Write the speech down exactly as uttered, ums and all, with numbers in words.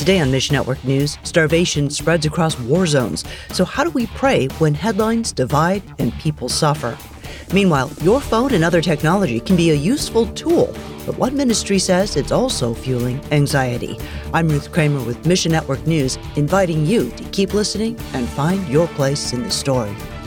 Today on Mission Network News, starvation spreads across war zones. So how do we pray when headlines divide and people suffer? Meanwhile, your phone and other technology can be a useful tool, but one ministry says it's also fueling anxiety. I'm Ruth Kramer with Mission Network News, inviting you to keep listening and find your place in the story.